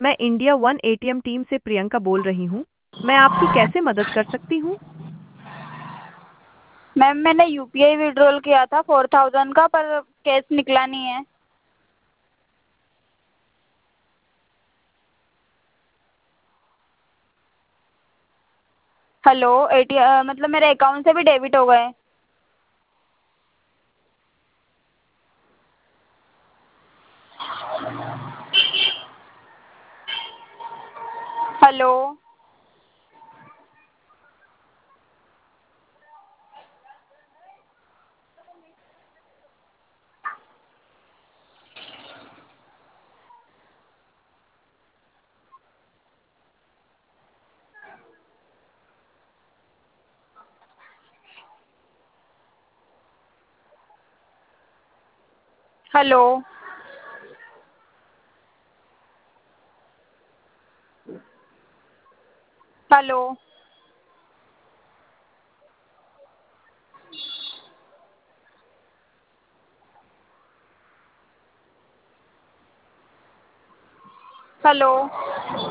मैं India one ATM team से प्रियंका बोल रही हूँ। मैं आपकी कैसे मदद कर सकती हूँ? मैम मैंने यूपीआई विड्रॉल किया था 4000 का, पर कैश निकला नहीं है। हेलो, मतलब मेरे अकाउंट से भी डेबिट हो गए। हेलो। हेलो। हेलो। हेलो।